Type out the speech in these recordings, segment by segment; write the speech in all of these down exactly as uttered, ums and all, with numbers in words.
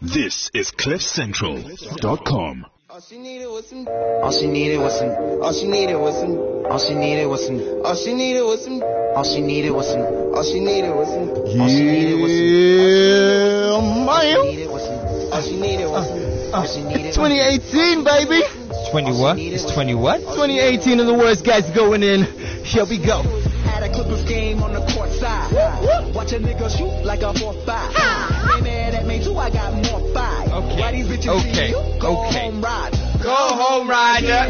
This is cliff central dot com. All she needed was some. All she needed was some. All she needed was some. All she needed was some. All she needed was some. All she needed was some. All she needed was some. All she needed was some. Yeah, man. All she needed was some. All she needed. twenty eighteen, baby. twenty what? It's twenty what? twenty eighteen and the worst guys going in. Here we go. Had a Clippers game on the court side. Watch a nigga shoot like a four five. They mad at me too, I got more five. Okay. Why these bitches Okay. see you? Go Okay. home ride. Go home, Ryder. I'm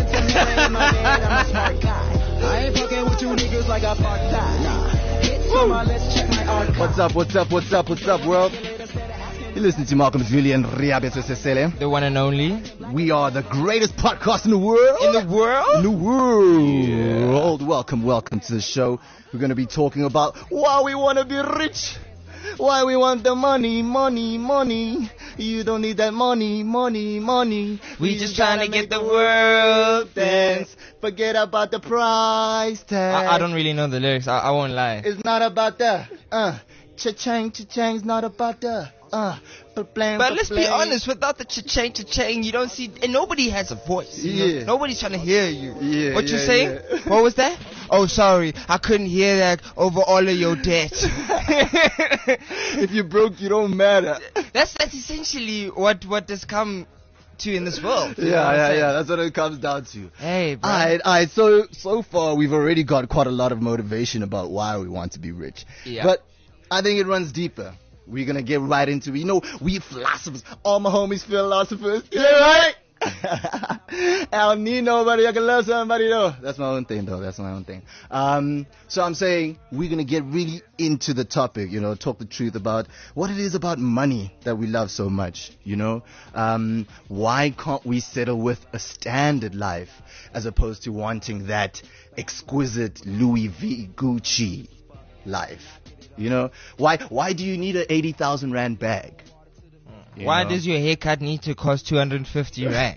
a smart guy. I ain't fucking with you niggas like a part time. Nah. Hit someone, let's check my archive. What's up, what's up, what's up, what's up, world? You listen to Malcolm Zuli and Riabe Sesele. The one and only. We are the greatest podcast in the world. In the world? In the world. Welcome, welcome to the show. We're going to be talking about why we want to be rich. Why we want the money, money, money. You don't need that money, money, money. We just trying to get the world dance. Forget about the price tag. I, I don't really know the lyrics. I, I won't lie. It's not about that. Uh, cha-chang, cha-chang's not about that. Uh, but But let's be honest, without the cha-chang, cha-chang, you don't see, and nobody has a voice. You know? Yeah. Nobody's trying to hear you. Yeah, What you yeah, saying? yeah. What was that? Oh, sorry, I couldn't hear that over all of your debt. If you're broke, you don't matter. That's that's essentially what what has come to in this world. You know Yeah, what I'm yeah, saying? yeah. That's what it comes down to. Hey, bro. Alright, alright. So, so far we've already got quite a lot of motivation about why we want to be rich. Yeah. But I think it runs deeper. We're gonna get right into it. You know, we philosophers. All my homies philosophers. Yeah, right? I don't need nobody. I can love somebody though. That's my own thing though. That's my own thing. Um, so I'm saying we're gonna get really into the topic. You know, talk the truth about what it is about money that we love so much. You know, um, why can't we settle with a standard life as opposed to wanting that exquisite Louis V Gucci life? You know, why why do you need an eighty thousand rand bag? You Why know? does your haircut need to cost two hundred fifty rand?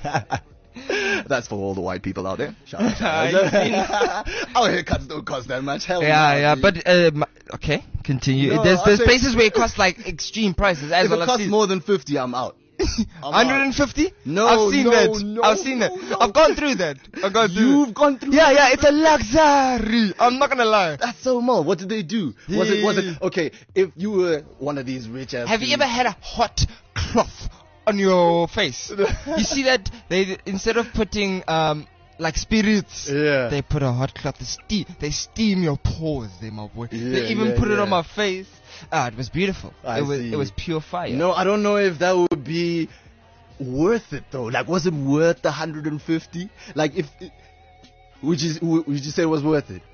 That's for all the white people out there. Shout out, shout You out. Our haircuts don't cost that much. Hell Yeah, no, yeah, dude. but uh, m- okay, continue. No, there's I there's think- places where it costs like extreme prices. As if well it I've costs seen. more than fifty, I'm out. I'm one hundred fifty? No, I've seen no, that. no, I've seen no, that. no. I've gone through that. I've gone through. You've gone through. Yeah, yeah, it's a luxury. I'm not gonna lie. That's so much. What did they do? Was it was Yeah. it okay? If you were one of these rich ass. Have you ever had a hot cloth on your face? You see that they instead of putting um like spirits, Yeah. they put a hot cloth. They steam, they steam your pores, there, my boy. Yeah, they even yeah, put it yeah. on my face. Ah, it was beautiful. I it was see. it was pure fire. No, I don't know if that would be worth it though. Like, was it worth the one hundred fifty? Like, if would you would you say it was worth it?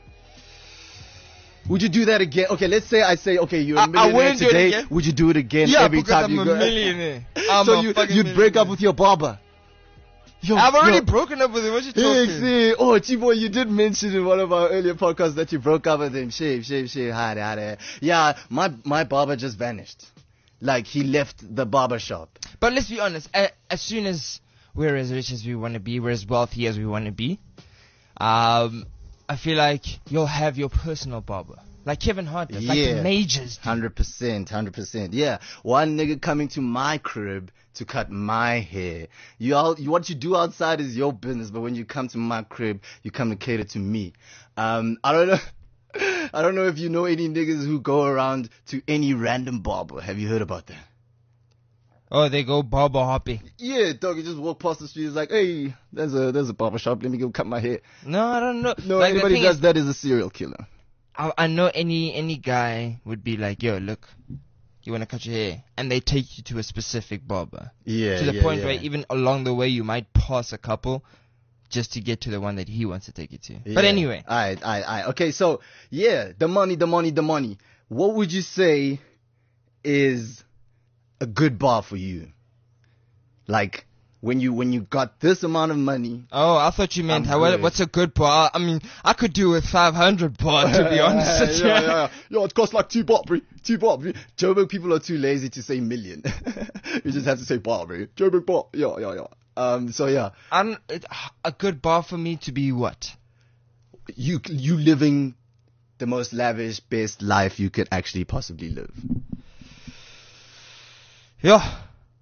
Would you do that again? Okay, let's say I say, okay, you're a I- I millionaire wouldn't do it today. again. Would you do it again yeah, every because time I'm you a go? millionaire. I'm so a you fucking you'd break up millionaire. with your barber. Yo, I've already yo. broken up with him. What you Hey, talking? see, oh, Chibo, you did mention in one of our earlier podcasts that you broke up with him. Shave, shave, shave, hide, hide. Yeah, my my barber just vanished. Like, he left the barber shop. But let's be honest. A, as soon as we're as rich as we want to be, we're as wealthy as we want to be, um, I feel like you'll have your personal barber, like Kevin Hart does, like Yeah. the majors do. Hundred percent, hundred percent. Yeah, one nigga coming to my crib to cut my hair. You all, you, what you do outside is your business, but when you come to my crib, you come to cater to me. Um, I don't know. I don't know if you know any niggas who go around to any random barber. Have you heard about that? Oh, they go barber hopping. Yeah, dog. You just walk past the street. It's like, hey, there's a there's a barber shop. Let me go cut my hair. No, I don't know. No, like, the anybody thing does is, that is a serial killer. I, I know any any guy would be like, yo, look, you want to cut your hair, and they take you to a specific barber. Yeah, to the yeah, point yeah. where even along the way you might pass a couple just to get to the one that he wants to take you to. But Yeah. anyway, Alright, alright, alright. Okay, so, yeah, the money, the money, the money. What would you say is a good bar for you? Like, when you, when you got this amount of money. oh, I thought you meant I'm how, what, good. what's a good bar? I mean, I could do with five hundred bar, to be honest with you. yeah, yeah, yeah. Yo, it costs like two baht, bro. Two baht, bro. Joburg people are too lazy to say million. You just have to say baht, bro. Joburg baht. Yeah, yeah, yeah. Um, so yeah, I'm, it, a good bar for me to be what? you, you living the most lavish, best life you could actually possibly live. Yeah,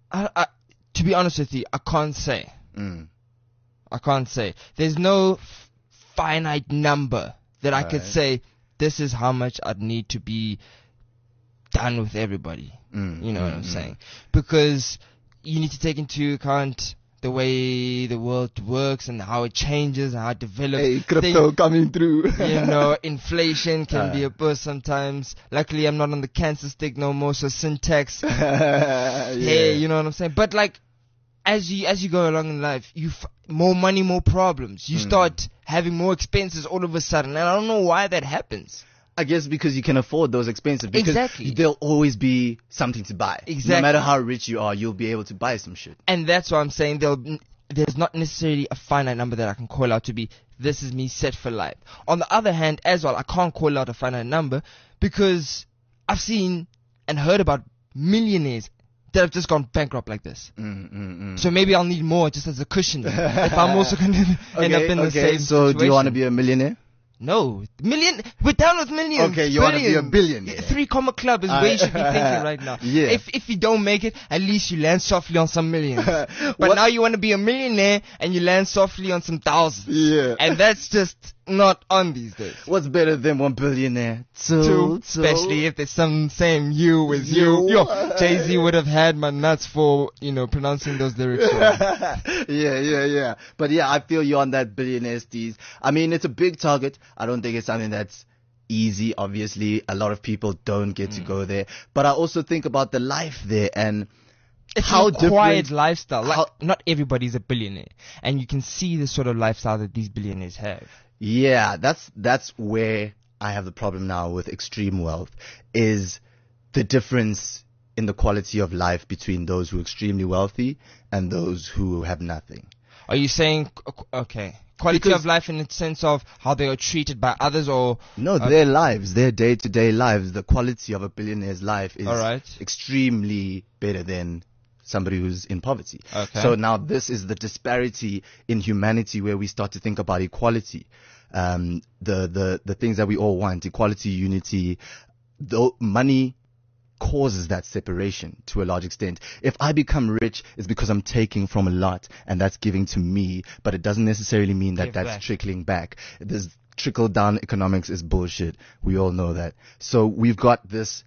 I, I, to be honest with you, I can't say. Mm. I can't say. There's no f- finite number that I could Right. say, this is how much I'd need to be done with everybody. Mm, You know what mm, I'm mm. saying? Because you need to take into account the way the world works and how it changes and how it develops. Hey, crypto Thing- coming through. you know, inflation can Uh. be a burst sometimes. Luckily, I'm not on the cancer stick no more, so syntax. yeah. Hey, you know what I'm saying? But like, as you as you go along in life, you f- more money, more problems. You Mm. start having more expenses all of a sudden, and I don't know why that happens. I guess because you can afford those expenses. Because Exactly. there'll always be something to buy. No Exactly. matter how rich you are, you'll be able to buy some shit. And that's why I'm saying there'll, n- there's not necessarily a finite number that I can call out to be, this is me set for life. On the other hand, as well, I can't call out a finite number because I've seen and heard about millionaires that have just gone bankrupt like this. Mm, mm, mm. So maybe I'll need more just as a cushion if I'm also going to end up Okay, in the okay. same So do you want to situation. be a millionaire? No, million. We're down with millions. Okay, you wanna be a billions. billionaire. Three comma club is Uh, where you should be thinking right now. Yeah. If if you don't make it, at least you land softly on some millions. But What- now you want to be a millionaire and you land softly on some thousands. Yeah. And that's just not on these days. What's better than one billionaire? Two, Two, especially if there's some same you with you. You. Yo, Jay-Z would have had my nuts for, you know, pronouncing those lyrics wrong. yeah, yeah, yeah. But yeah, I feel you're on that billionaire steez. I mean, it's a big target. I don't think it's something that's easy. Obviously, a lot of people don't get Mm. to go there. But I also think about the life there and It's how a quiet different- lifestyle. Like, how- not everybody's a billionaire. And you can see the sort of lifestyle that these billionaires have. Yeah, that's that's where I have the problem now with extreme wealth is the difference in the quality of life between those who are extremely wealthy and those who have nothing. Are you saying, okay, quality Because- of life in the sense of how they are treated by others, or No, Uh, their lives, their day-to-day lives, the quality of a billionaire's life is All right. extremely better than somebody who's in poverty. Okay. So now this is the disparity in humanity where we start to think about equality. Um, the, the, the things that we all want, equality, unity, though money causes that separation to a large extent. If I become rich, it's because I'm taking from a lot and that's giving to me, but it doesn't necessarily mean that Give that's back. trickling back. This trickle down economics is bullshit. We all know that. So we've got this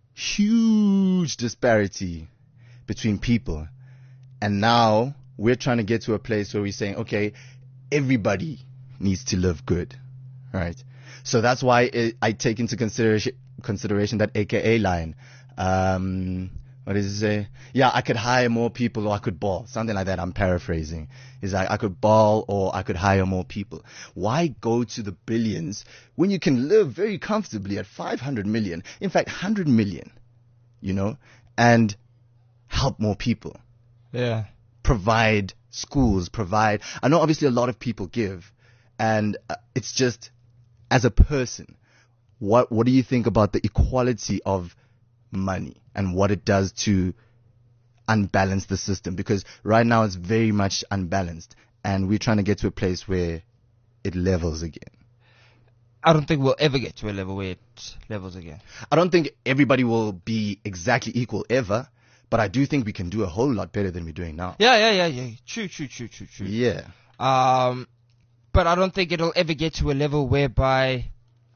huge disparity between people. And now we're trying to get to a place where we're saying, okay, everybody needs to live good, right? So that's why it, I take into consideration consideration that A K A line. Um, what does it say? Yeah, I could hire more people or I could ball. Something like that. I'm paraphrasing. Is like I could ball or I could hire more people. Why go to the billions when you can live very comfortably at five hundred million? In fact, one hundred million, you know, and help more people. yeah, Provide schools, provide. I know obviously a lot of people give, and uh, it's just as a person, what what do you think about the equality of money and what it does to unbalance the system? Because right now it's very much unbalanced, and we're trying to get to a place where it levels again. I don't think we'll ever get to a level where it levels again. I don't think everybody will be exactly equal ever, but I do think we can do a whole lot better than we're doing now. Yeah, yeah, yeah, yeah. True, true, true, true, true. Yeah. Um, but I don't think it'll ever get to a level whereby,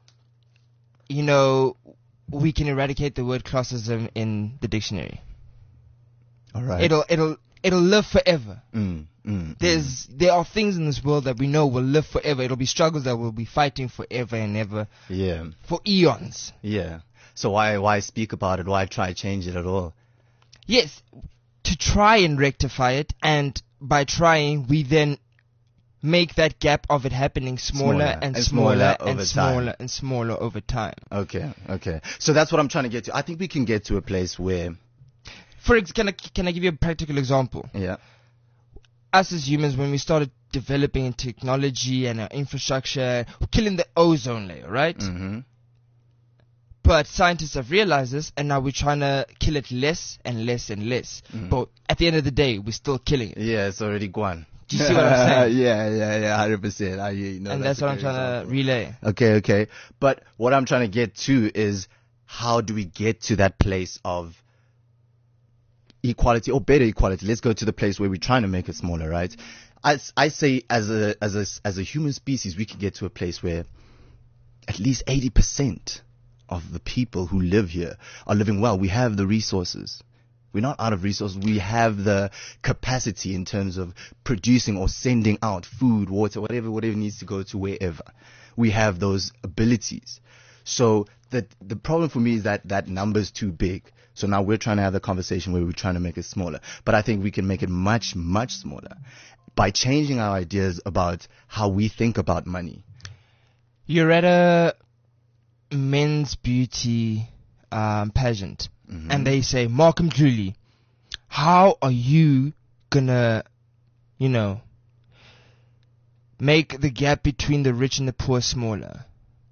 you know, we can eradicate the word classism in the dictionary. All right. It'll, it'll, it'll live forever. Mm, mm, There's, there are things in this world that we know will live forever. It'll be struggles that we'll be fighting forever and ever, yeah. for eons. Yeah. So why why speak about it? Why try change it at all? Yes, to try and rectify it, and by trying, we then make that gap of it happening smaller, Smaller and, and smaller, smaller and over smaller time. and smaller over time. Okay, okay. So that's what I'm trying to get to. I think we can get to a place where, For ex- can I can I give you a practical example? yeah, Us as humans, when we started developing in technology and our infrastructure, we're killing the ozone layer, right? mm-hmm. But scientists have realized this, and now we're trying to kill it less and less and less. Mhm. But at the end of the day, we're still killing it. yeah, it's already gone. Do you see what I'm saying? yeah, yeah, yeah, hundred percent. I hear you. No, and that's, a what I'm great trying example. to relay. Okay, okay. But what I'm trying to get to is how do we get to that place of equality or better equality. Let's go to the place where we're trying to make it smaller, right? I, I say as a, as a, as a human species, we could get to a place where at least eighty percent of the people who live here are living well. We have the resources. We're not out of resources. We have the capacity in terms of producing or sending out food, water, whatever, whatever needs to go to wherever. We have those abilities. So the, the problem for me is that that number's too big. So now we're trying to have the conversation where we're trying to make it smaller. But I think we can make it much, much smaller by changing our ideas about how we think about money. You're at a men's beauty um, pageant, mm-hmm. and they say, Malcolm Julie, how are you gonna, you know, make the gap between the rich and the poor smaller?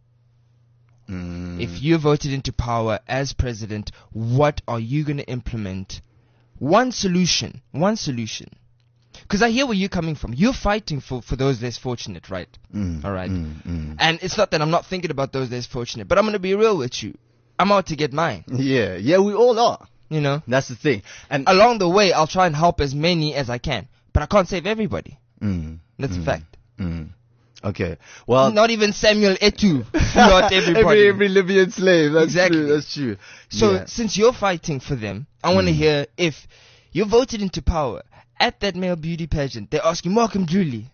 Mm. If you're voted into power as president, what are you going to implement? One solution. One solution. Because I hear where you're coming from. You're fighting for, for those less fortunate, right? Mm, All right. mm, mm. And it's not that I'm not thinking about those less fortunate, but I'm going to be real with you. I'm out to get mine. Yeah, yeah, we all are. You know? That's the thing. And along the way, I'll try and help as many as I can. But I can't save everybody. Mm, That's mm, a fact. Mm. Okay. Well, not even Samuel Eto'o. Not everybody. every, every Libyan slave. That's exactly. true. That's true. So yeah. since you're fighting for them, I want to Mm. hear if you're voted into power at that male beauty pageant. They ask you, Malcolm Julie,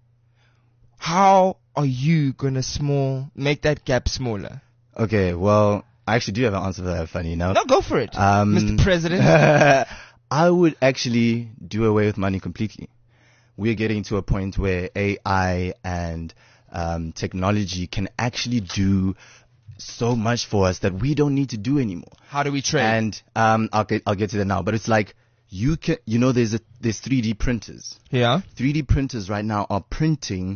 how are you gonna small make that gap smaller? Okay. Well, I actually do have an answer for that. Funny enough. No, go for it, Um, Mister President. I would actually do away with money completely. We're getting to a point where A I and um, technology can actually do so much for us that we don't need to do anymore. How do we trade? And um, I'll get I'll get to that now. But it's like you can, you know, there's a there's three D printers. yeah. three D printers right now are printing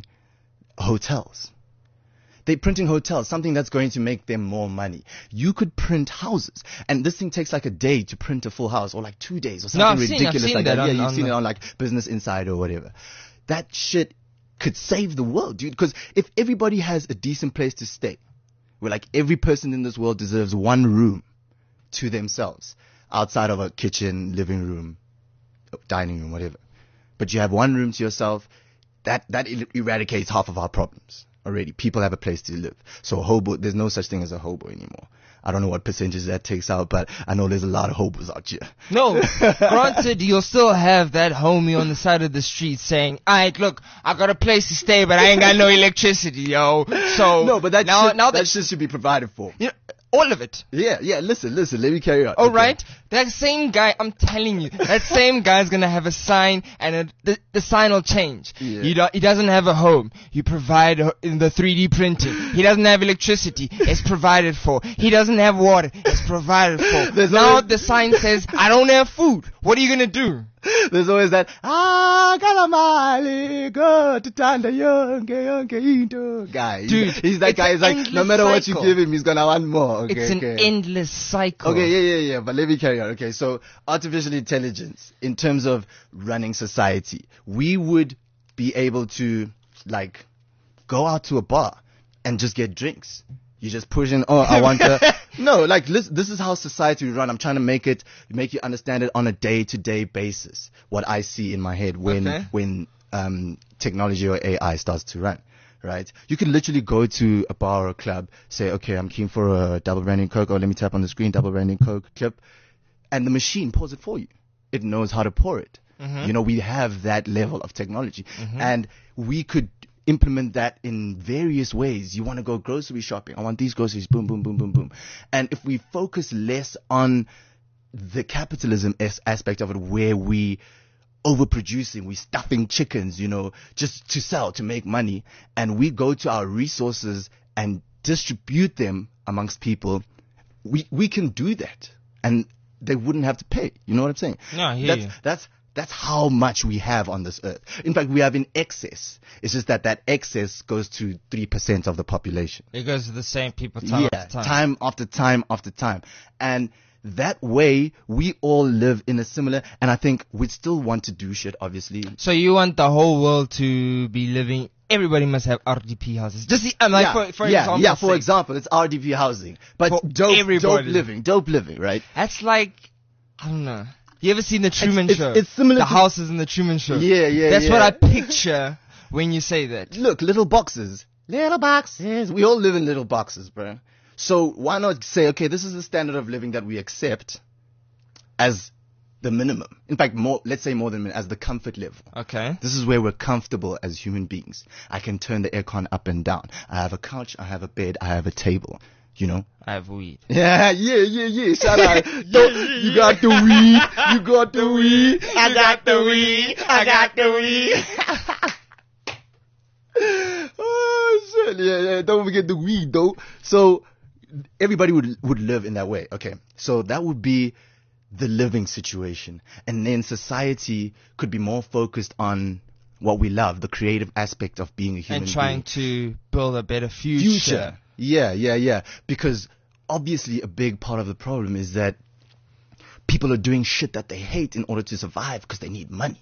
hotels. They're printing hotels, something that's going to make them more money. You could print houses, and this thing takes like a day to print a full house, or like two days, or something No, I've seen- I've ridiculous seen like that that. on- yeah, you've on seen the- it on like Business Insider or whatever. That shit could save the world, dude. Because if everybody has a decent place to stay, where like every person in this world deserves one room to themselves, outside of a kitchen, living room, dining room, whatever. But you have one room to yourself, that that er- eradicates half of our problems already. People have a place to live. So a hobo, there's no such thing as a hobo anymore. I don't know what percentage that takes out, but I know there's a lot of hobos out here. No, granted, you'll still have that homie on the side of the street saying, alright, look, I got a place to stay, but I ain't got no electricity, yo. So, No, but that now, shit, now that that, shit should be provided for. you know, all of it. Yeah, yeah, listen, listen, let me carry on. All Okay. right, that same guy, I'm telling you, that same guy's gonna have a sign, and a, the the sign will change. Yeah. You don't, he doesn't have a home. You provide a, in the three D printing. He doesn't have electricity. It's provided for. He doesn't have water. It's provided for. There's now always- the sign says, I don't have food. What are you gonna do? There's always that, ah, kalamali, go to tanda yonke, yonke into guy. He's- Dude, he's that it's guy. an He's like, no endless matter what cycle. you give him, he's gonna want more. Okay, It's an okay. endless cycle. Okay, yeah, yeah, yeah, but let me carry on. Okay, so artificial intelligence, in terms of running society, we would be able to, like, go out to a bar and just get drinks. You just push in, oh, I want to, no, like, listen, this is how society would run. I'm trying to make it, make you understand it on a day-to-day basis, what I see in my head when, Okay. when, um, technology or A I starts to run. Right? You can literally go to a bar or a club, say, okay, I'm keen for a double branding Coke, or let me tap on the screen, double branding Coke clip, and the machine pours it for you. It knows how to pour it. Mhm. You know, we have that level of technology, Mhm. and we could implement that in various ways. You want to go grocery shopping. I want these groceries, boom, boom, boom, boom, boom. And if we focus less on the capitalism as- aspect of it, where we overproducing, we stuffing chickens, you know, just to sell, to make money, and we go to our resources and distribute them amongst people, we we can do that, and they wouldn't have to pay. You know what I'm saying? No, I hear that's, you. That's that's how much we have on this earth. In fact, we have in excess. It's just that that excess goes to three percent of the population. It goes to the same people time yeah, after time. time after time after time. And that way, we all live in a similar, and I think we still want to do shit, obviously. So you want the whole world to be living, everybody must have R D P houses. Just the, um, like yeah, for, for yeah, example. yeah, for sake. example, it's R D P housing. But For dope, dope everybody. living, dope living, right? That's like, I don't know. You ever seen the Truman it's, Show? it's similar The to- houses in the Truman Show. Yeah, yeah, That's yeah. what I picture when you say that. Look, little boxes. Little boxes. We all live in little boxes, bro. So why not say, okay, this is the standard of living that we accept as the minimum. In fact, more, let's say more than as the comfort level. Okay. This is where we're comfortable as human beings. I can turn the aircon up and down. I have a couch, I have a bed, I have a table. You know? I have weed. Yeah, yeah, yeah, yeah. Shout out. Don't- You got the weed. You got the weed. I got the weed. I got the weed. Oh shit! Yeah, yeah. Don't forget the weed, though. So everybody would would live in that way. Okay, so that would be the living situation, and then society could be more focused on what we love, the creative aspect of being a human And trying being. to build a better future. future. Yeah, yeah, yeah. Because obviously a big part of the problem is that people are doing shit that they hate in order to survive because they need money.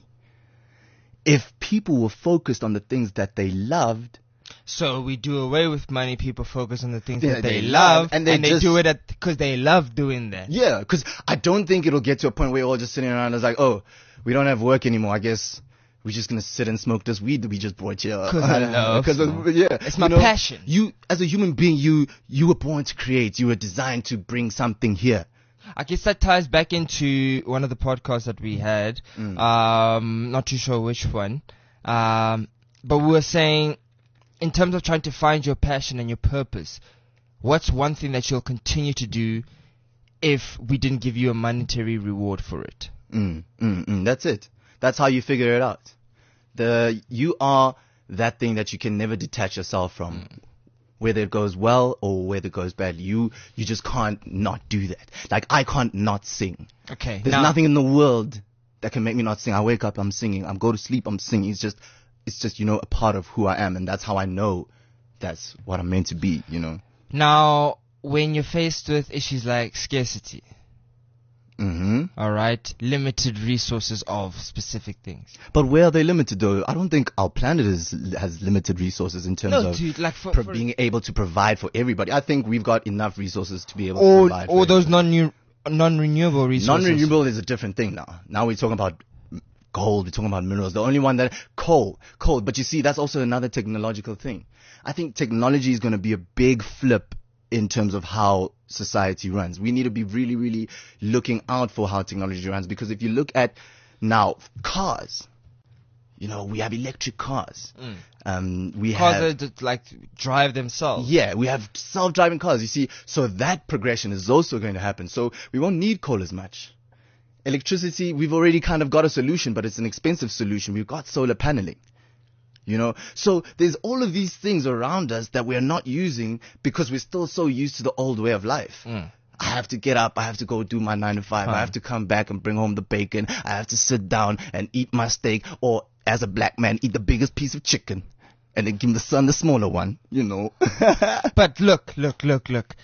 If people were focused on the things that they loved, So we do away with money. People focus on the things Yeah, that they, they love, love, and they do just- it because they love doing that. yeah, because I don't think it'll get to a point where we're all just sitting around and it's like, oh, we don't have work anymore. I guess we're just going to sit and smoke this weed that we just brought here. 'Cause I love Because, smoke. yeah. It's my you know, passion. You, as a human being, you, you were born to create. You were designed to bring something here. I guess that ties back into one of the podcasts that we had. Mm. Um, not too sure which one. Um, but we were saying, in terms of trying to find your passion and your purpose, what's one thing that you'll continue to do if we didn't give you a monetary reward for it? Mm, mm, mm. That's it. That's how you figure it out. The you are that thing that you can never detach yourself from, whether it goes well or whether it goes bad. You you just can't not do that. Like I can't not sing. Okay. There's now- nothing in the world that can make me not sing. I wake up, I'm singing. I go to sleep, I'm singing. It's just it's just you know a part of who I am, and that's how I know that's what I'm meant to be. You know. Now, when you're faced with issues like scarcity, hmm all right, limited resources of specific things. But where are they limited though? I don't think our planet is has limited resources in terms No, of dude, like for, pro- for being able to provide for everybody. I think we've got enough resources to be able to or provide. or for those non non-renewable resources. non-renewable is a different thing now. Now we're talking about gold. We're talking about minerals. The only one that coal, coal. But you see, that's also another technological thing. I think technology is going to be a big flip in terms of how society runs. We need to be really, really looking out for how technology runs, because if you look at now cars, you know, we have electric cars. Mm. Um, we Cars have that like drive themselves. yeah, we have self-driving cars. You see, so that progression is also going to happen. So we won't need coal as much. Electricity, we've already kind of got a solution, but it's an expensive solution. We've got solar paneling. You know, so there's all of these things around us that we're not using because we're still so used to the old way of life. Mm. I have to get up. I have to go do my nine to five. Fine. I have to come back and bring home the bacon. I have to sit down and eat my steak, or as a black man, eat the biggest piece of chicken and then give the son the smaller one, you know. But look, look, look, look.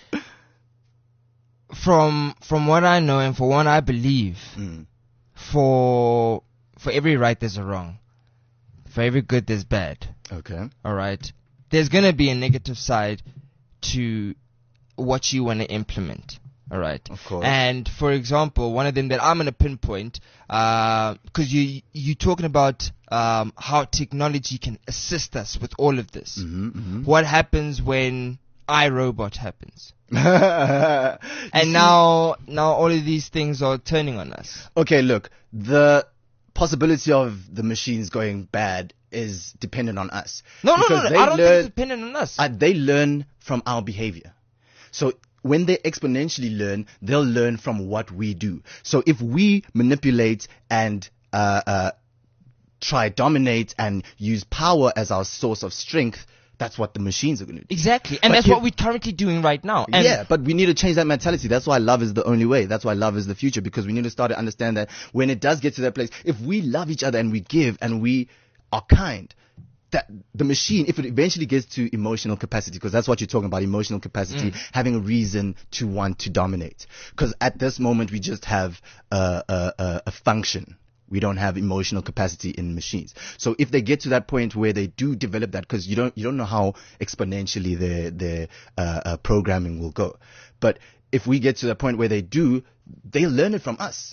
From from what I know and for what I believe, Mm. for for every right there's a wrong. For every good there's bad. Okay. All right. There's gonna be a negative side to what you want to implement. All right. Of course. And for example, one of them that I'm gonna pinpoint, because you you talking about um, how technology can assist us with all of this. Mm-hmm, What happens when iRobot happens? mm-hmm. And now now all of these things are turning on us. Okay, look, the possibility of the machines going bad is dependent on us. No, no, no, Because no. they I don't learn- think it's dependent on us. Uh, they learn from our behavior. So when they exponentially learn, they'll learn from what we do. So if we manipulate and uh, uh, try dominate and use power as our source of strength, that's what the machines are going to do. Exactly. And But that's you- what we're currently doing right now. And yeah, but we need to change that mentality. That's why love is the only way. That's why love is the future, because we need to start to understand that when it does get to that place, if we love each other and we give and we are kind, that the machine, if it eventually gets to emotional capacity, because that's what you're talking about, emotional capacity, having a reason to want to dominate. Because at this moment, we just have a, a, a, a function. We don't have emotional capacity in machines. So if they get to that point where they do develop that, because you don't you don't know how exponentially their their uh, uh, programming will go, but if we get to that point where they do, they'll learn it from us.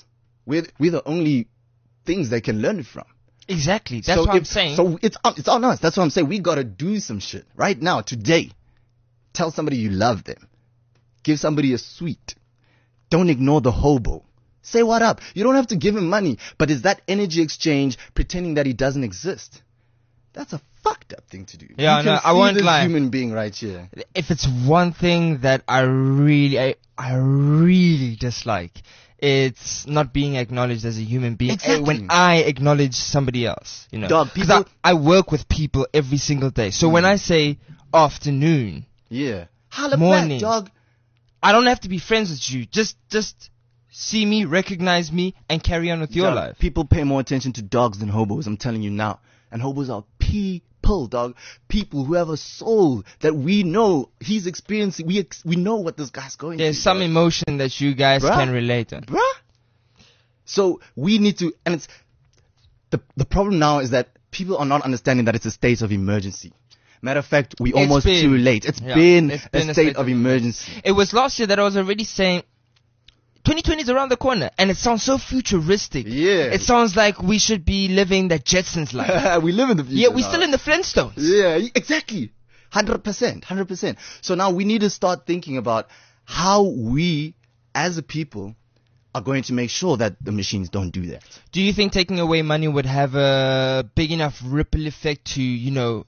We're, we're the only things they can learn it from. Exactly. That's so what I'm if- saying. So it's on, it's on us. That's what I'm saying. We gotta do some shit right now, today. Tell somebody you love them. Give somebody a sweet. Don't ignore the hobo. Say what up. You don't have to give him money, but is that energy exchange pretending that he doesn't exist? That's a fucked up thing to do. Yeah, you no, can I see won't this lie. human being right here. If it's one thing that I really, I, I really dislike, it's not being acknowledged as a human being. Exactly. Uh, When I acknowledge somebody else, you know, Dog, 'Cause people- I, I work with people every single day. So when I say afternoon, Yeah. Holla Morning. back, dog. I don't have to be friends with you. Just, just see me, recognize me, and carry on with your Dog, life. People pay more attention to dogs than hobos, I'm telling you now. And hobos are people, dog. People who have a soul that we know he's experiencing. We ex- we know what this guy's going There's through. some dog. emotion that you guys Bruh. can relate on. Bruh. So we need to, and it's, the, the problem now is that people are not understanding that it's a state of emergency. Matter of fact, we It's almost been- too late. It's yeah, been, it's a, been state of emergency. It was last year that I was already saying twenty twenty is around the corner, and it sounds so futuristic. Yeah. It sounds like we should be living the Jetsons life. We live in the future. Yeah, we're now. still in the Flintstones. Yeah, exactly. one hundred percent. one hundred percent. So now we need to start thinking about how we, as a people, are going to make sure that the machines don't do that. Do you think taking away money would have a big enough ripple effect to, you know,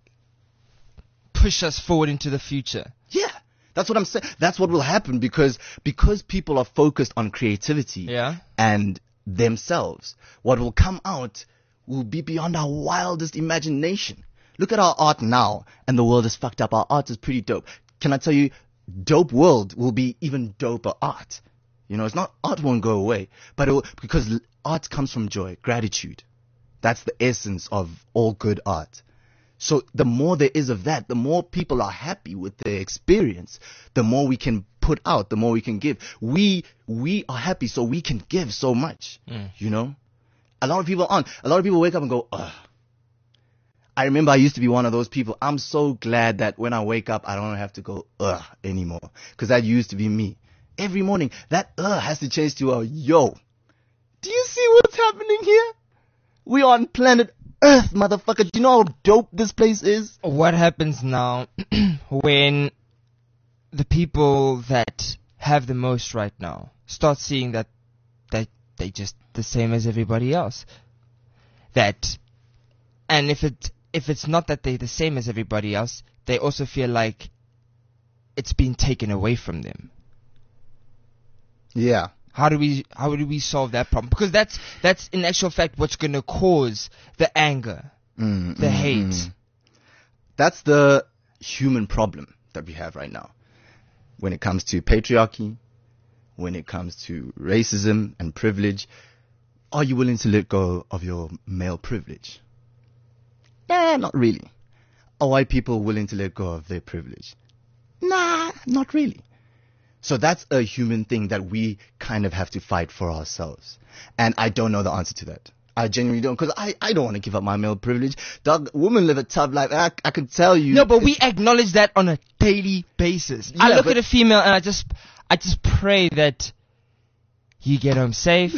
push us forward into the future? Yeah. That's what I'm saying. That's what will happen because because people are focused on creativity Yeah. and themselves. What will come out will be beyond our wildest imagination. Look at our art now, and the world is fucked up. Our art is pretty dope. Can I tell you, dope world will be even doper art. You know, it's not, art won't go away, but it will, because l- art comes from joy, gratitude. That's the essence of all good art. So the more there is of that, the more people are happy with their experience, the more we can put out, the more we can give. We, we are happy so we can give so much, you know? A lot of people aren't. A lot of people wake up and go, ugh. I remember I used to be one of those people. I'm so glad that when I wake up, I don't have to go, ugh, anymore. Cause that used to be me. Every morning, that ugh has to change to a yo. Do you see what's happening here? We are on planet Earth, motherfucker. Do you know how dope this place is? What happens now when the people that have the most right now start seeing that that they just the same as everybody else? That, and if it if it's not that they're the same as everybody else, they also feel like it's been taken away from them. Yeah. How do we how do we solve that problem? Because that's that's in actual fact what's going to cause the anger, Mm, the mm, hate. mm. That's the human problem that we have right now. When it comes to patriarchy, when it comes to racism and privilege, are you willing to let go of your male privilege? Nah, not really. Are white people willing to let go of their privilege? Nah, not really. So that's a human thing that we kind of have to fight for ourselves. And I don't know the answer to that. I genuinely don't, because I, I don't want to give up my male privilege. Dog, women live a tough life. I, I can tell you. No, but we acknowledge that on a daily basis. I Yeah, look but- at a female and I just, I just pray that you get home safe.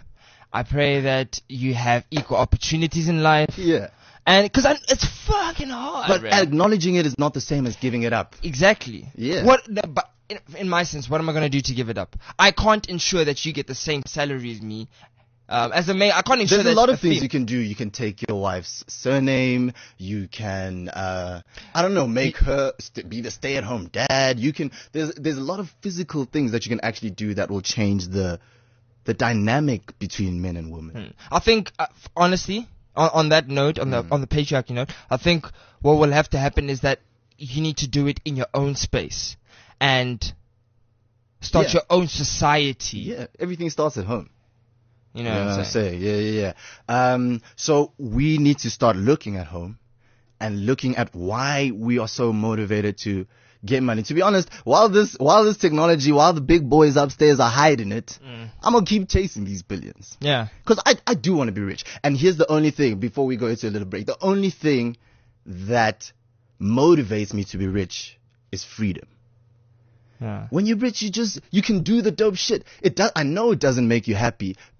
I pray that you have equal opportunities in life. Yeah. And because it's fucking hard. But man. acknowledging it is not the same as giving it up. Exactly. Yeah. What? The, but in, in my sense, what am I gonna do to give it up? I can't ensure that you get the same salary as me. Um, as a male, I can't ensure There's that a lot of things fem- you can do. You can take your wife's surname. You can, uh, I don't know, make her st- be the stay-at-home dad. You can. There's there's a lot of physical things that you can actually do that will change the the dynamic between men and women. I think, uh, f- honestly, on, on that note, on the on the patriarchy note, I think what will have to happen is that you need to do it in your own space and start Yeah. your own society. Yeah, everything starts at home. You know You know what I'm saying? Yeah, yeah, yeah. Um, so we need to start looking at home and looking at why we are so motivated to get money. To be honest, while this, while this technology, while the big boys upstairs are hiding it, I'm gonna keep chasing these billions. Yeah. Cause I, I do want to be rich. And here's the only thing, before we go into a little break, the only thing that motivates me to be rich is freedom. Yeah. When you're rich, you just, you can do the dope shit. It does, I know it doesn't make you happy,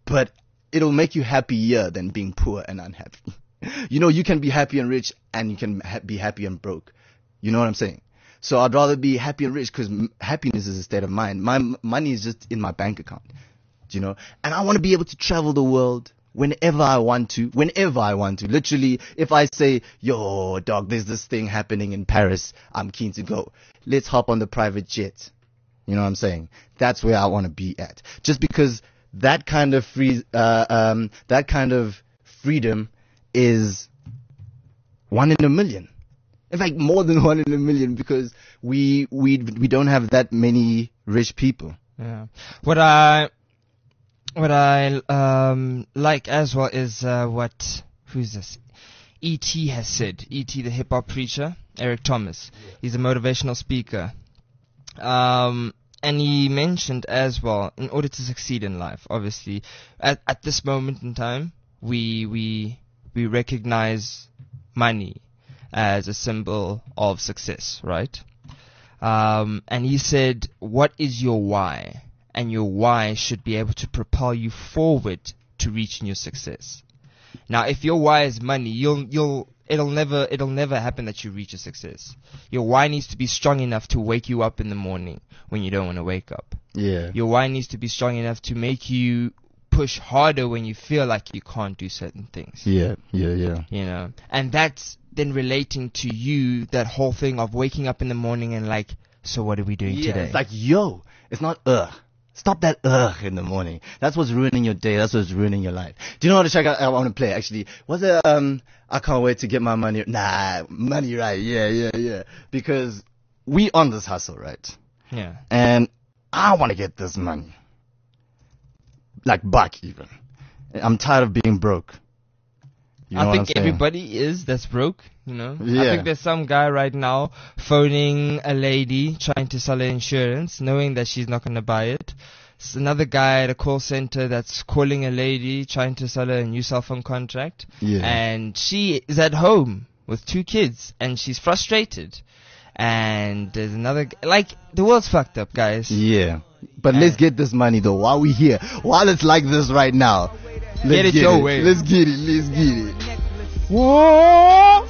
but it'll make you happier than being poor and unhappy. You know, you can be happy and rich, and you can ha- be happy and broke. You know what I'm saying? So I'd rather be happy and rich, because m- happiness is a state of mind. My m- money is just in my bank account, you know, and I want to be able to travel the world whenever I want to, whenever I want to. Literally, if I say, yo, dog, there's this thing happening in Paris, I'm keen to go. Let's hop on the private jet. You know what I'm saying? That's where I want to be at. Just because that kind of free, uh, um, that kind of freedom is one in a million. In fact, more than one in a million, because we we we don't have that many rich people. Yeah. What I what I um like as well is uh, what who's this? E T has said. E T, the hip hop preacher, Eric Thomas. He's a motivational speaker. Um. And he mentioned as well, in order to succeed in life, obviously, at at this moment in time, we we we recognize money as a symbol of success, right? Um, and he said, what is your why? And your why should be able to propel you forward to reaching your success. Now, if your why is money, you'll you'll it'll never it'll never happen that you reach a success. Your why needs to be strong enough to wake you up in the morning when you don't want to wake up. Yeah. Your why needs to be strong enough to make you push harder when you feel like you can't do certain things. Yeah, yeah, yeah. You know, and that's then relating to you, that whole thing of waking up in the morning and like, so what are we doing Yeah, today? it's like, yo, it's not ugh. Stop that ugh in the morning. That's what's ruining your day. That's what's ruining your life. Do you know what the track I, I want to play, actually? Was it, um, I can't wait to get my money. Nah, money right. Yeah, yeah, yeah. Because we on this hustle, right? Yeah. And I want to get this money. Like buck even. I'm tired of being broke. You know I what think I'm saying? everybody is that's broke, you know. Yeah. I think there's some guy right now phoning a lady trying to sell her insurance, knowing that she's not going to buy it. There's another guy at a call center that's calling a lady trying to sell her a new cell phone contract. Yeah. And she is at home with two kids and she's frustrated. And there's another, g- like, the world's fucked up, guys. Yeah. But let's get this money though. While we here, while it's like this right now, let's Get it your way. Let's get it. Let's get it. Whoa!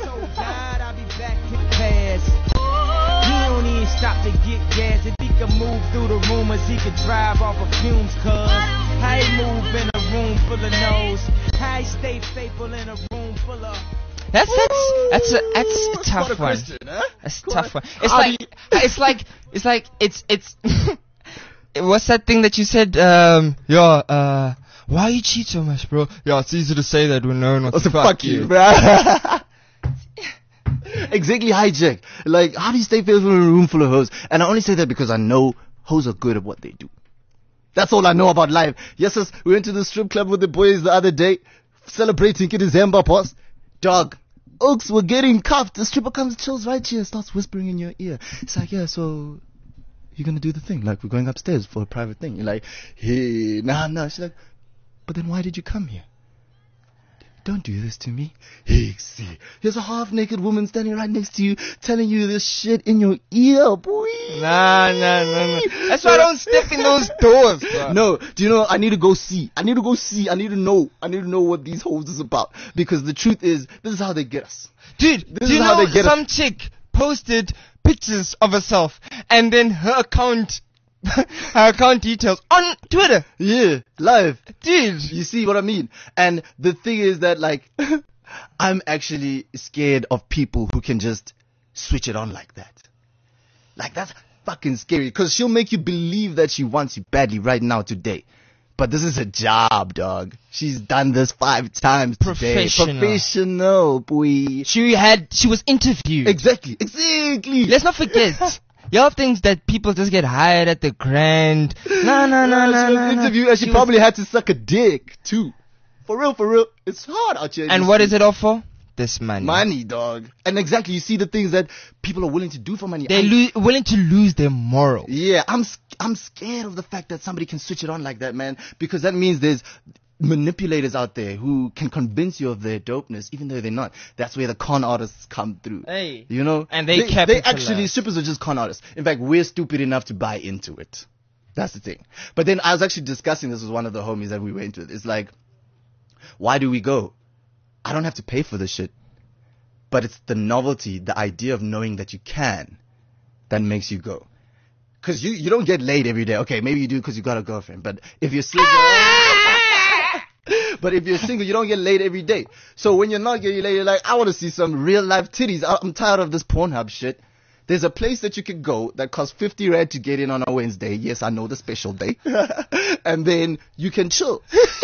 He don't even stop to get gas. If he could move through the rumors, he could drive off of fumes, cuz how he move in a room full of no's, how he stay faithful in a room full of. That's that's that's a that's a tough What a one. question, huh? That's a tough one. It's How like do it's like it's like it's it's. What's that thing that you said? Um, yeah. Uh, why you cheat so much, bro? Yeah, it's easy to say that when no one wants What's to the fuck, fuck you. you, bruh? Exactly, hijack. Like, how do you stay faithful in a room full of hoes? And I only say that because I know hoes are good at what they do. That's all I know about life. Yes, yes, we went to the strip club with the boys the other day, celebrating December, boss. Dog, Oaks were getting cuffed. The stripper comes, chills right here, starts whispering in your ear. It's like, yeah, so you're gonna do the thing. Like, we're going upstairs for a private thing. You're like, hey, nah, nah. She's like, but then why did you come here? Don't do this to me. Hey, see, there's a half-naked woman standing right next to you, telling you this shit in your ear, boy. Nah, nah, nah, nah. That's why I don't step in those doors, bro. No, do you know, I need to go see. I need to go see. I need to know. I need to know what these hoes is about. Because the truth is, this is how they get us. Dude, This do you is how know they get some us. chick posted pictures of herself and then her account, her account details on Twitter. Yeah, live. Dude. You see what I mean? And the thing is that, like, I'm actually scared of people who can just switch it on like that. Like, that's fucking scary. Because she'll make you believe that she wants you badly right now, today. But this is a job, dog. She's done this five times today. Professional. Professional, boy. She had, she was interviewed. Exactly, exactly. Let's not forget. Y'all think that people just get hired at the Grand. No, no, no, She no, was no, no. interviewed and she, She probably had to suck a dick, too. For real, for real. It's hard out here. in And the what street. is it all for? This money. Money, dog. And exactly, you see the things that people are willing to do for money. They're I'm- lo- willing to lose their moral. yeah, I'm s- I'm scared of the fact that somebody can switch it on like that, man. Because that means there's manipulators out there who can convince you of their dopeness, even though they're not. That's where the con artists come through. Hey. You know? And they they capitalize. actually, strippers are just con artists. In fact, we're stupid enough to buy into it. That's the thing. But then I was actually discussing this with one of the homies that we went with. It's like, why do we go? I don't have to pay for this shit. But it's the novelty, the idea of knowing that you can, that makes you go. Cause you, you don't get laid every day. Okay, maybe you do cause you got a girlfriend. But if you're single, but if you're single, you don't get laid every day. So when you're not getting laid, you're like, I want to see some real life titties. I- I'm tired of this Pornhub shit. There's a place that you can go that costs fifty rand to get in on a Wednesday. Yes, I know, the special day. And then you can chill.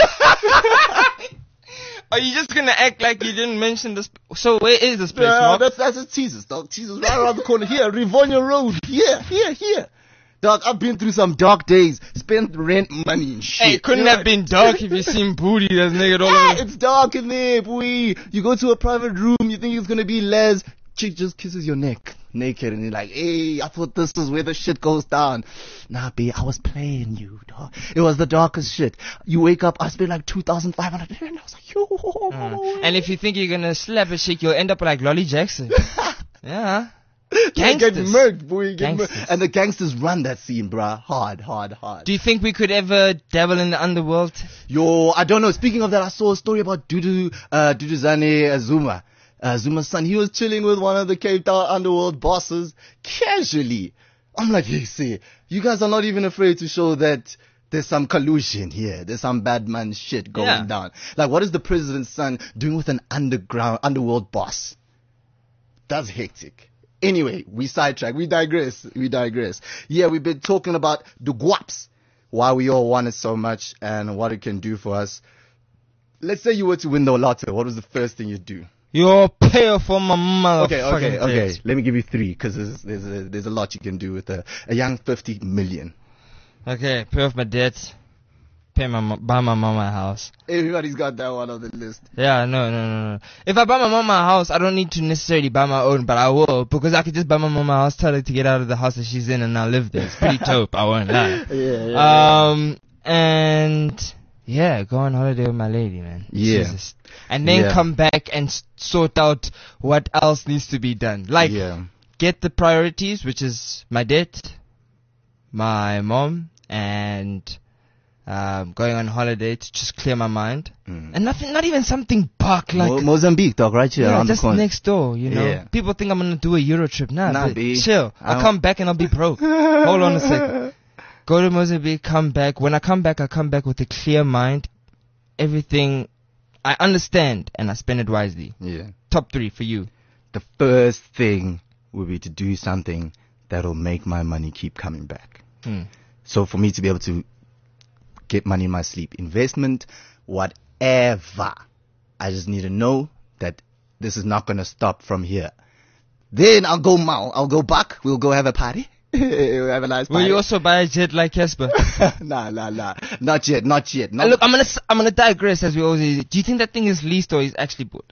Are you just gonna act like you didn't mention this? So where is this place, Yeah, Mark? that's, that's a teasers, dog. Teasers right around the corner here. Rivonia Road. Here, here, here. Dog, I've been through some dark days. Spent rent money and shit. Hey, it couldn't You know? have been dark if you seen booty that's naked all Ah, over. it's dark in there, boy. You go to a private room, you think it's gonna be Les. Chick just kisses your neck naked, and you're like, hey, I thought this is where the shit goes down. Nah, B, I was playing you, dog. It was the darkest shit. You wake up, I spent like two thousand five hundred, and I was like, yo. Mm. And if you think you're gonna slap a chick, you'll end up like Lolly Jackson. Yeah. They get Gangsters. murked, boy. Get murked. Gangsters. And the gangsters run that scene, bruh. Hard, hard, hard. Do you think we could ever dabble in the underworld? Yo, I don't know. Speaking of that, I saw a story about Dudu, uh, Duduzane Zuma. Uh, Zuma's son. He was chilling with one of the Cape Town underworld bosses casually. I'm like, hey, see, you guys are not even afraid to show that there's some collusion here. There's some bad man shit going Yeah. down. Like, what is the president's son doing with an underground, underworld boss? That's hectic. Anyway, we sidetrack. We digress. We digress. Yeah, we've been talking about the guaps. Why we all want it so much and what it can do for us. Let's say you were to win the lotto. What was the first thing you'd do? You're pay for my mother. Okay, okay, okay. Let me give you three, because there's there's a, there's a lot you can do with a, a young fifty million. Okay, pay off my debts. Pay my mo- buy my mama a house. Everybody's got that one on the list. Yeah, no, no, no, no. If I buy my mama a house, I don't need to necessarily buy my own, but I will, because I could just buy my mama a house, tell her to get out of the house that she's in, and I'll live there. It's pretty dope, I won't lie. Yeah, yeah. Um, and yeah, go on holiday with my lady, man. Yeah. Jesus. And then Yeah. come back and s- sort out what else needs to be done. Like, yeah. get the priorities, which is my debt, my mom, and um, going on holiday to just clear my mind. Mm. And nothing, not even something buck like Mo- Mozambique, dog, right here yeah, around just the corner. next door, you know. Yeah. People think I'm gonna do a Euro trip. Nah, Nah, but B. chill. I I'll don't- come back and I'll be broke. Hold on a second. Go to Mozambique, come back. When I come back, I come back with a clear mind. Everything, I understand, and I spend it wisely. Yeah. Top three for you. The first thing would be to do something that'll make my money keep coming back. Hmm. So for me to be able to get money in my sleep, investment, whatever, I just need to know that this is not going to stop from here. Then I'll go Mao. I'll go back. We'll go have a party. we'll have a nice Will party. you also buy a jet like Casper? nah, nah, nah. Not yet. Not yet. Uh, Not Look, I'm gonna s- I'm gonna digress as we always. Do you think that thing is leased or is actually bought?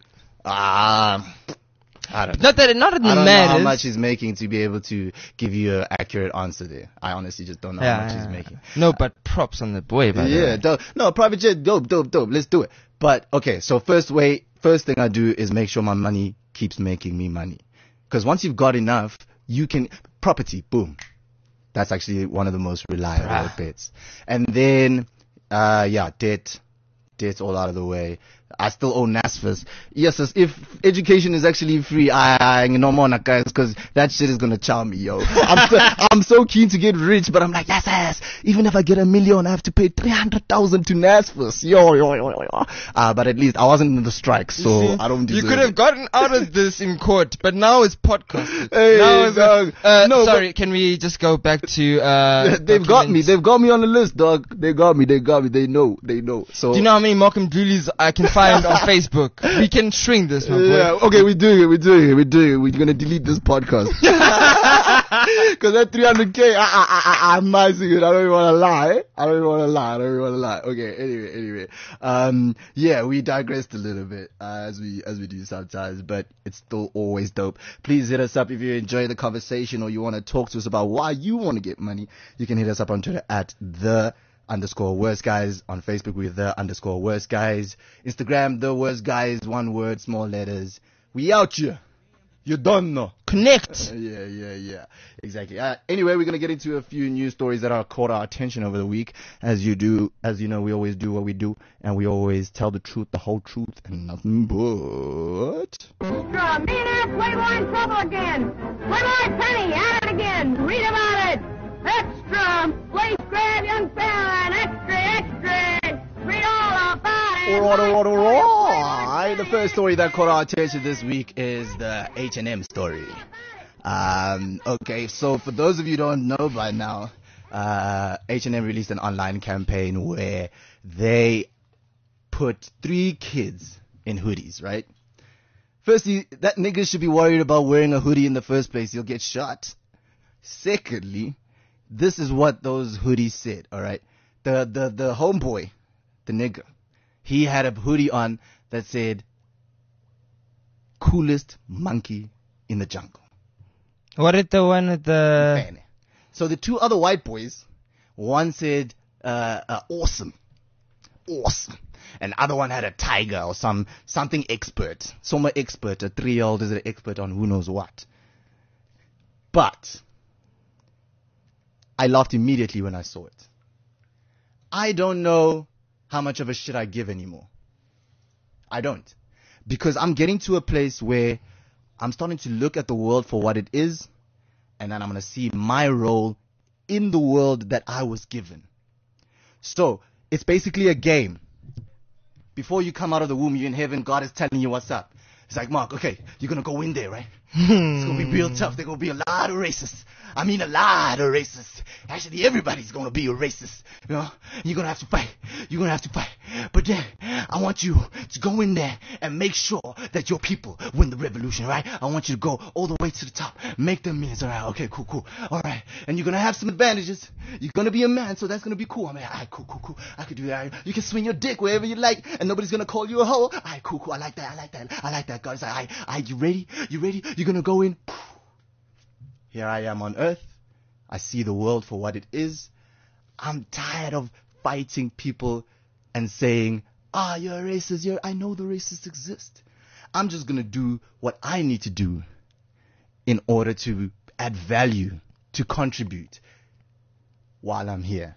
Ah, I don't know. Not that it, not that it I don't matters. know how much he's making to be able to give you an accurate answer there. I honestly just don't know yeah, how much yeah, he's yeah. making. No, but props on the boy. By the Yeah, way. dope. No, private jet, dope, dope, dope. Let's do it. But okay, so first way, first thing I do is make sure my money keeps making me money. Because once you've got enough, you can property, boom. That's actually one of the most reliable Bruh. bets. And then, uh, yeah, debt, debt all out of the way. I still owe NASFAS. Yes, as if education is actually free, I, I no more guys, because that shit is gonna chow me, yo. I'm so, I'm so keen to get rich, but I'm like, yes, yes. Even if I get a million, I have to pay three hundred thousand to NASFAS. Yo, yo, yo, yo. Uh, but at least I wasn't in the strike, so You see, I don't You deserve could have it. gotten out of this in court, but now it's podcasted. Hey, now it's dog. uh, No, sorry, can we just go back to uh? They've got me. documents? They've got me on the list, dog. They got me. They got me. They know. They know. So Do you know how many Malcolm Dooley's I can find on Facebook? We can shrink this, my boy. yeah. Okay, we're doing it. We're doing it. We're doing it. We're gonna delete this podcast because that three hundred k. I, I, I, I, I'm missing it. I don't even want to lie. I don't even want to lie. I don't even want to lie. Okay. Anyway. Anyway. Um. Yeah. We digressed a little bit uh, as we as we do sometimes, but it's still always dope. Please hit us up if you enjoy the conversation or you want to talk to us about why you want to get money. You can hit us up on Twitter at the underscore worst guys, on Facebook with the underscore worst guys, Instagram the worst guys, one word, small letters. We out here. You don't know. Connect. Uh, yeah, yeah, yeah. Exactly. Uh, anyway, we're gonna get into a few news stories that are caught our attention over the week. As you do, as you know, we always do what we do, and we always tell the truth, the whole truth, and nothing but. Extra! Millionaire Playboy in trouble again! Playboy Penny at it again! Read about it! Extra! Place grab young fella and extra, extra! Read all about it! Alright, alright, alright. The first story that caught our attention this week is the H and M story. Um, okay, so for those of you who don't know by now, uh, H and M released an online campaign where they put three kids in hoodies, right? Firstly, that nigga should be worried about wearing a hoodie in the first place. He'll get shot. Secondly, this is what those hoodies said, alright? The, the, the homeboy, the nigga, he had a hoodie on that said, coolest monkey in the jungle. What is the one with the... Man. So the two other white boys, one said, uh, uh, awesome. Awesome. And the other one had a tiger or some, something expert. Some expert. A three-year-old is an expert on who knows what. But I laughed immediately when I saw it. I don't know how much of a shit I give anymore. I don't. Because I'm getting to a place where I'm starting to look at the world for what it is, and then I'm going to see my role in the world that I was given. So, it's basically a game. Before you come out of the womb, you're in heaven, God is telling you what's up. It's like, Mark, okay, you're going to go in there, right? It's going to be real tough. There's going to be a lot of racists. I mean, a lot of racists. Actually, everybody's going to be a racist. You know, you're going to have to fight. You're going to have to fight. But then, I want you to go in there and make sure that your people win the revolution, right? I want you to go all the way to the top. Make them millions, all right? Okay, cool, cool. All right. And you're going to have some advantages. You're going to be a man, so that's going to be cool. I mean, all right, cool, cool, cool. I could do that. You can swing your dick wherever you like, and nobody's going to call you a hoe. All right, cool, cool. I like that. I like that. I like that, guys. All right, all right, you ready? You ready? You're going to go in. Here I am on earth. I see the world for what it is. I'm tired of fighting people and saying, ah, you're a racist. You're, I know the racists exist. I'm just going to do what I need to do in order to add value, to contribute while I'm here.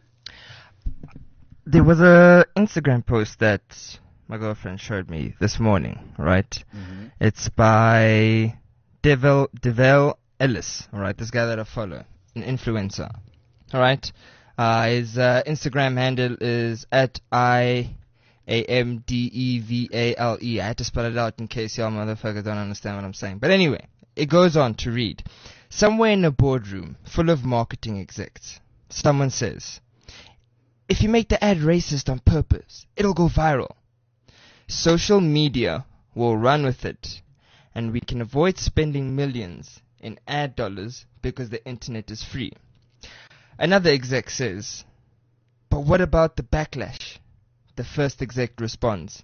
There was a Instagram post that my girlfriend showed me this morning, right? Mm-hmm. It's by Devil, Devil Ellis, alright? This guy that I follow, an influencer, alright? Uh, his uh, Instagram handle is at I A M D E V A L E. I had to spell it out in case y'all motherfuckers don't understand what I'm saying. But anyway, it goes on to read. Somewhere in a boardroom full of marketing execs, someone says, if you make the ad racist on purpose, it'll go viral. Social media will run with it, and we can avoid spending millions in ad dollars because the internet is free. Another exec says, but what about the backlash? The first exec responds,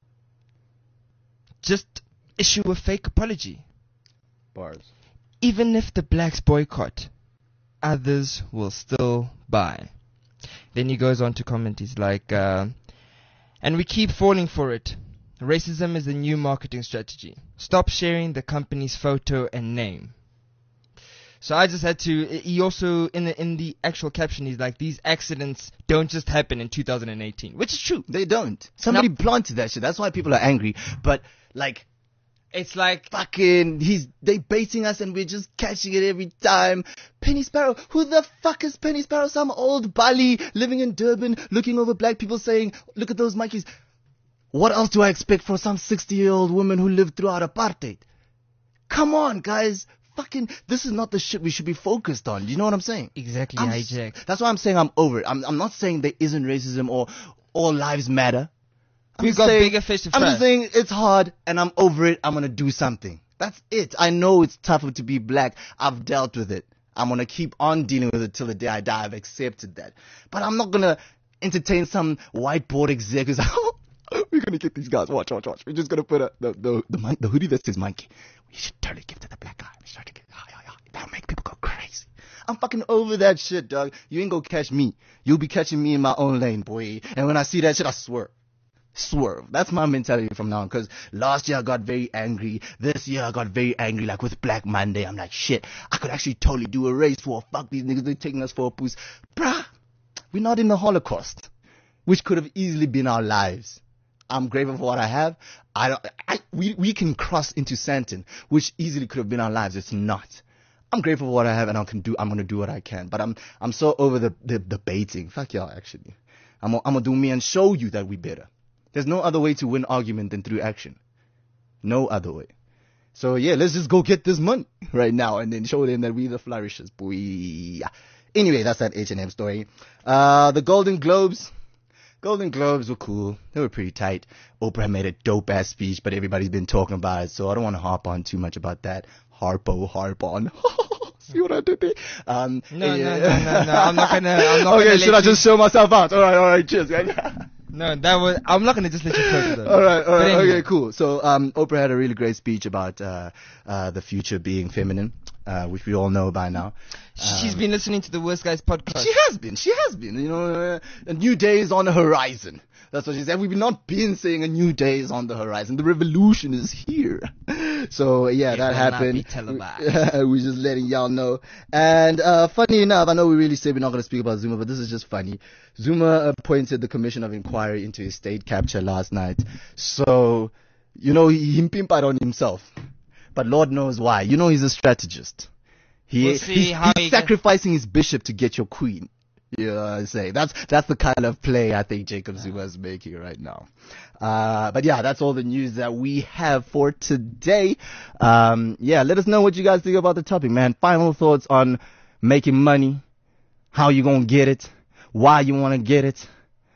just issue a fake apology. Bars. Even if the blacks boycott, others will still buy. Then he goes on to comment, he's like, uh, and we keep falling for it. Racism is a new marketing strategy. Stop sharing the company's photo and name. So I just had to, he also, in the, in the actual caption, he's like, these accidents don't just happen in two thousand eighteen, which is true. They don't. Somebody no. planted that shit. That's why people are angry. But, like, it's like, fucking, he's, they baiting us and we're just catching it every time. Penny Sparrow. Who the fuck is Penny Sparrow? Some old Bali living in Durban, looking over black people saying, look at those monkeys. What else do I expect from some sixty-year-old woman who lived throughout apartheid? Come on, guys. Fucking, this is not the shit we should be focused on. Do you know what I'm saying? Exactly, I'm, hijack. That's why I'm saying I'm over it. I'm, I'm not saying there isn't racism or all lives matter. I'm We've got saying, bigger fish to fry. I'm just saying it's hard and I'm over it. I'm going to do something. That's it. I know it's tougher to be black. I've dealt with it. I'm going to keep on dealing with it till the day I die. I've accepted that. But I'm not going to entertain some whiteboard exec who's like, oh, we're going to get these guys. Watch, watch, watch. We're just going to put a, the, the, the, the, the hoodie that says monkey. We should totally give to the black guy. We should get, oh, yeah, yeah. That'll make people go crazy. I'm fucking over that shit, dog. You ain't gonna catch me. You'll be catching me in my own lane, boy. And when I see that shit, I swear. swerve. That's my mentality from now on. Because last year I got very angry. This year I got very angry. Like with Black Monday, I'm like, shit, I could actually totally do a race war. Fuck these niggas, they're taking us for a poos. Bruh, we're not in the Holocaust, which could have easily been our lives. I'm grateful for what I have. I don't, I, we, we can cross into Santon, which easily could have been our lives. It's not. I'm grateful for what I have, and I can do, I'm going to do what I can. But I'm, I'm so over the, the debating. Fuck y'all, actually. I'm going to do me and show you that we better. There's no other way to win argument than through action. No other way. So yeah, let's just go get this money right now and then show them that we the flourishes, boy. Anyway, that's that H and M story. Uh, the Golden Globes. Golden Globes were cool. They were pretty tight. Oprah made a dope ass speech, but everybody's been talking about it, so I don't want to harp on too much about that. Harpo, harp on. See what I did there? Um, No, yeah. no, no, no, no. I'm not gonna. I'm not Okay, gonna should let I just show myself out? All right, all right, cheers, guys. You, no, that was. I'm not gonna just let you close it. Though. All right, all But right, anyway. okay, cool. So, um, Oprah had a really great speech about uh, uh, the future being feminine, uh, which we all know by now. She's Um, been listening to the Worst Guys podcast. She has been. She has been. You know, uh, a new day is on the horizon. That's what she said. We've not been saying a new day is on the horizon. The revolution is here. So yeah, It that will not happened. be televised. We're just letting y'all know. And uh, funny enough, I know we really said we're not going to speak about Zuma, but this is just funny. Zuma appointed the Commission of Inquiry into his state capture last night. So, you know, he himpimped on himself. But Lord knows why. You know, he's a strategist. He, We'll see he's, how he's he gets- sacrificing his bishop to get your queen. You know what I'm saying? That's, that's the kind of play I think Jacob Zuma is making right now. Uh, but yeah, that's all the news that we have for today. Um, yeah, let us know what you guys think about the topic, man. Final thoughts on making money, how you gonna get it, why you wanna get it,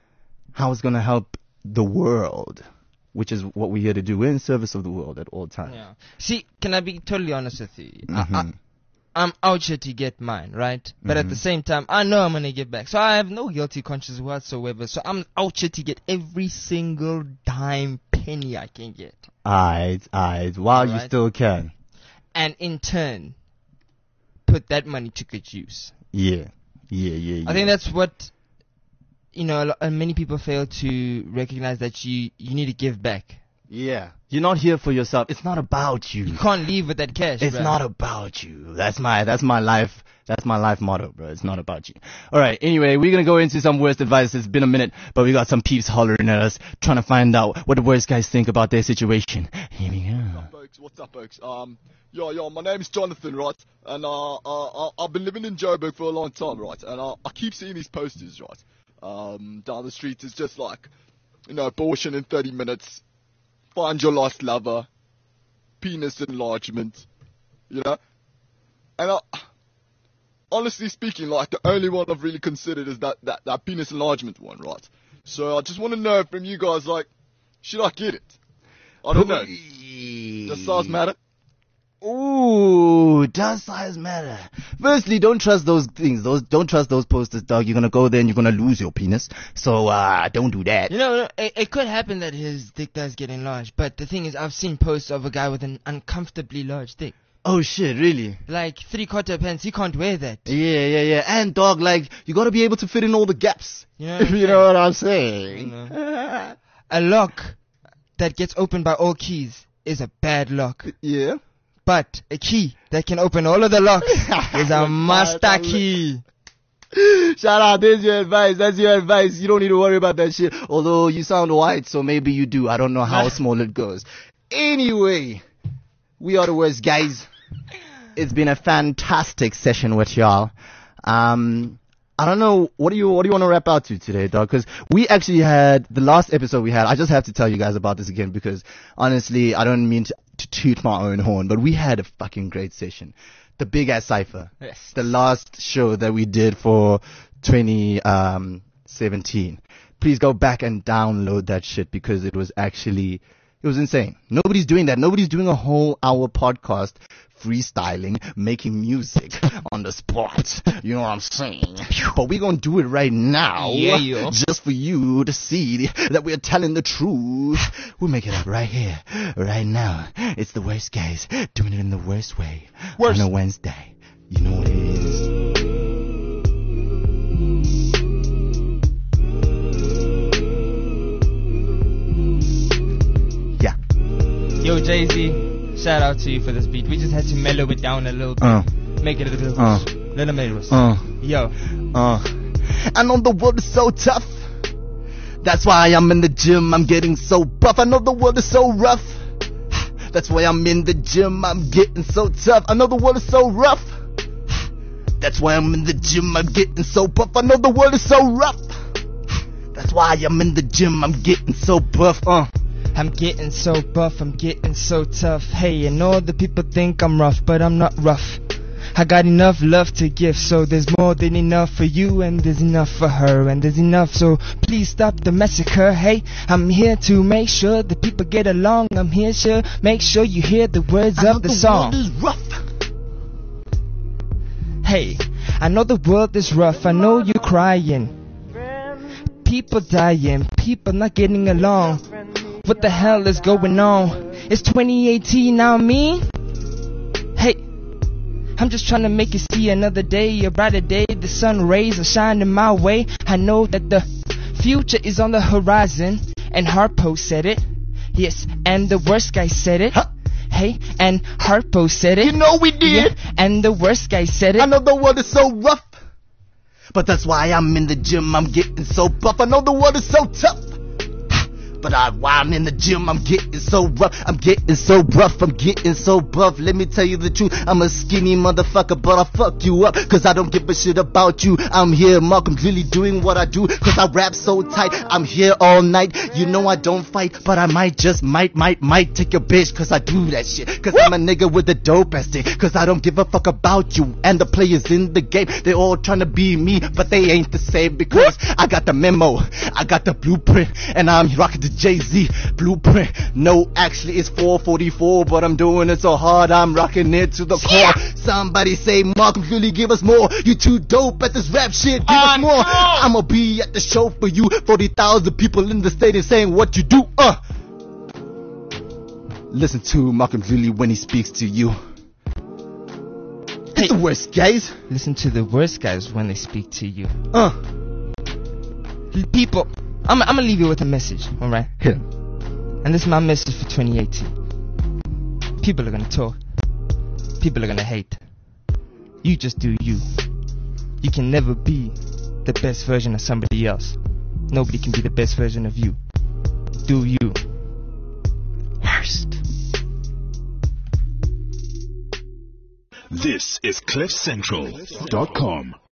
how it's gonna help the world, which is what we're here to do. We're in service of the world at all times. Yeah. See, can I be totally honest with you? Mhm. I, I, I'm out here to get mine, right? But at the Mhm. same time, I know I'm gonna get back. So I have no guilty conscience whatsoever. So I'm out here to get every single dime penny I can get. Alright, alright, while you Alright. still can. And in turn, put that money to good use. Yeah, yeah, yeah, yeah. I think that's what, you know, a lo- uh, many people fail to recognize that you, you need to give back. Yeah. You're not here for yourself. It's not about you. You can't leave with that cash, It's bruh. not about you. That's my that's my life that's my life motto, bro. It's not about you. Alright, anyway, we're gonna go into some worst advice. It's been a minute, but we got some peeps hollering at us, trying to find out what the worst guys think about their situation. Here we go. Folks, what's up, folks? Um, yo, yo, my name's Jonathan, right? And uh, uh, uh, I've been living in Joburg for a long time, right? And uh, I keep seeing these posters, right? Um, down the street is just like, you know, abortion in thirty minutes, find your lost lover, penis enlargement, you know? And uh, honestly speaking, like, the only one I've really considered is that, that, that penis enlargement one, right? So I just want to know from you guys, like, should I get it? I don't know. Does size matter? Ooh, does size matter? Firstly, don't trust those things. Those don't trust those posters, dog. You're gonna go there and you're gonna lose your penis. So uh, don't do that. You know, it, it could happen that his dick does get enlarged, but the thing is, I've seen posts of a guy with an uncomfortably large dick. Oh shit, really? Like three quarter pants, he can't wear that. Yeah, yeah, yeah. And dog, like, you gotta be able to fit in all the gaps. You know what I'm you know what I'm saying? You A lock that gets opened by all keys is a bad lock. Yeah. But a key that can open all of the locks is a master key. Shout out, there's your advice. That's your advice. You don't need to worry about that shit. Although you sound white, so maybe you do. I don't know how small it goes. Anyway, we are the worst guys. It's been a fantastic session with y'all. Um, I don't know, what do you, what do you want to wrap out to today, dog? Cause we actually had, the last episode we had, I just have to tell you guys about this again because honestly, I don't mean to, to toot my own horn, but we had a fucking great session. The Big Ass Cypher. Yes. The last show that we did for twenty seventeen. Please go back and download that shit because it was actually, it was insane. Nobody's doing that. Nobody's doing a whole hour podcast freestyling, making music on the spot. You know what I'm saying? But we're gonna do it right now. Yeah, yo. Just for you to see that we're telling the truth. We'll make it up right here, right now. It's the worst guys doing it in the worst way. Worst. On a Wednesday. You know what it is. Yo, Jay-Z, shout out to you for this beat. We just had to mellow it down a little bit. Uh, Make it a little, Uh. little mellow. uh, Yo, uh. I know the world is so tough. That's why I'm in the gym, I'm getting so buff. I know the world is so rough. That's why I'm in the gym, I'm getting so tough. I know the world is so rough. That's why I'm in the gym, I'm getting so buff. I know the world is so rough. That's why I'm in the gym, I'm getting so buff. Uh. I'm getting so buff, I'm getting so tough. Hey, and all the people think I'm rough, but I'm not rough. I got enough love to give, so there's more than enough for you, and there's enough for her, and there's enough, so please stop the massacre. Hey, I'm here to make sure the people get along. I'm here to make sure you hear the words I know of the, the song. world is rough. Hey, I know the world is rough, I know you're crying. People dying, people not getting along. What the hell is going on? It's twenty eighteen now, me. Hey, I'm just trying to make you see another day, a brighter day. The sun rays are shining my way. I know that the future is on the horizon. And Harpo said it. Yes, and the worst guy said it. Huh? Hey, and Harpo said it. You know we did. Yeah, and the worst guy said it. I know the world is so rough. But that's why I'm in the gym, I'm getting so buff. I know the world is so tough. But I, while I'm in the gym, I'm getting so rough. I'm getting so rough, I'm getting so buff. Let me tell you the truth, I'm a skinny motherfucker, but I fuck you up, cause I don't give a shit about you. I'm here, Mark, completely doing what I do, cause I rap so tight. I'm here all night, you know I don't fight, but I might just might, might, might take your bitch, cause I do that shit. Cause I'm a nigga with the dope ass dick, cause I don't give a fuck about you. And the players in the game, they all trying to be me, but they ain't the same, because I got the memo, I got the blueprint, and I'm rocking the Jay-Z blueprint. No, actually it's four forty-four, but I'm doing it so hard, I'm rocking it to the core. Somebody say, Mark, really give us more. You too dope at this rap shit, give us more. I'ma be at the show for you. forty thousand people in the stadium saying what you do. Uh. Listen to Malcolm Lily when he speaks to you. It's Hey. the worst, guys. Listen to the worst guys when they speak to you. Uh. People, I'm, I'm gonna leave you with a message, alright? Here. And this is my message for twenty eighteen. People are gonna talk. People are gonna hate. You just do you. You can never be the best version of somebody else. Nobody can be the best version of you. Do you. Worst. This is cliff central dot com.